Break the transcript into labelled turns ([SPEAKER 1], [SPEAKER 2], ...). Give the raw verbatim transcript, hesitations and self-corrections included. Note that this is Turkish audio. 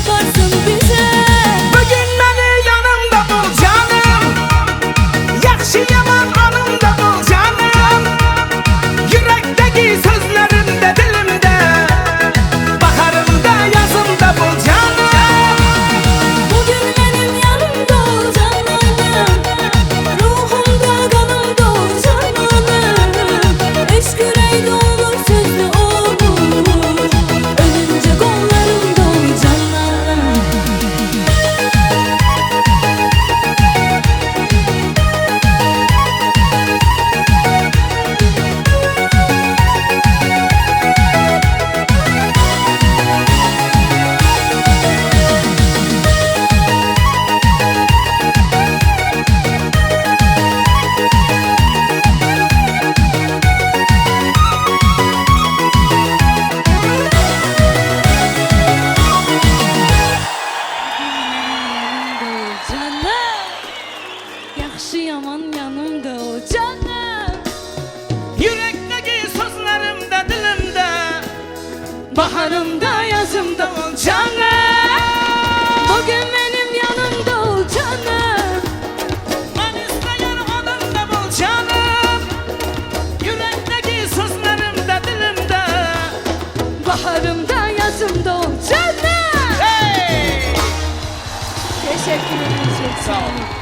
[SPEAKER 1] yaparsın bize.
[SPEAKER 2] Bugün beni yanımda bul canım, yaxşı yaman anımda bul canım. Yürekteki sözlerimde dilimde, baharımda yazımda bul canım.
[SPEAKER 1] Bugün benim yanımda ol cananım, ruhumda kanımda ol cananım. Eşk yüreğde olur sözlü olur, ölünce kollarımda ol cananım. Yaxşı yaman yanımda ol canım.
[SPEAKER 2] Yürekteki sözlerimde dilimde,
[SPEAKER 1] Baharımda yazımda ol canım. Bugün benim yanımda ol canım.
[SPEAKER 2] ben isteyen adımda bul canım. Yürekteki sözlerimde dilimde.
[SPEAKER 1] Baharımda yazımda ol canım.
[SPEAKER 2] Hey!
[SPEAKER 1] Teşekkür ederim. Çok sağ olun.